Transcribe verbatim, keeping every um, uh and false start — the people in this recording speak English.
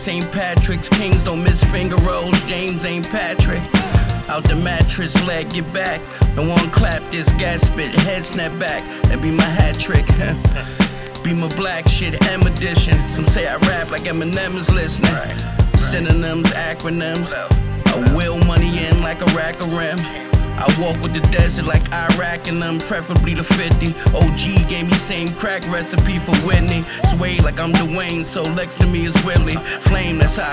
Saint Patrick's, Kings don't miss finger rolls, James ain't Patrick. Out the mattress, leg get back. No one clap this gas spit, head snap back. That be my hat trick. Be my black shit, M edition. Some say I rap like Eminem is listening. Synonyms, acronyms. I will money in like a rack of rim. I walk with the desert like Iraq and them, preferably the fifty. O G gave me same crack recipe for Whitney. Sway like I'm Dwayne, so next to me is Willie. Flame, that's how I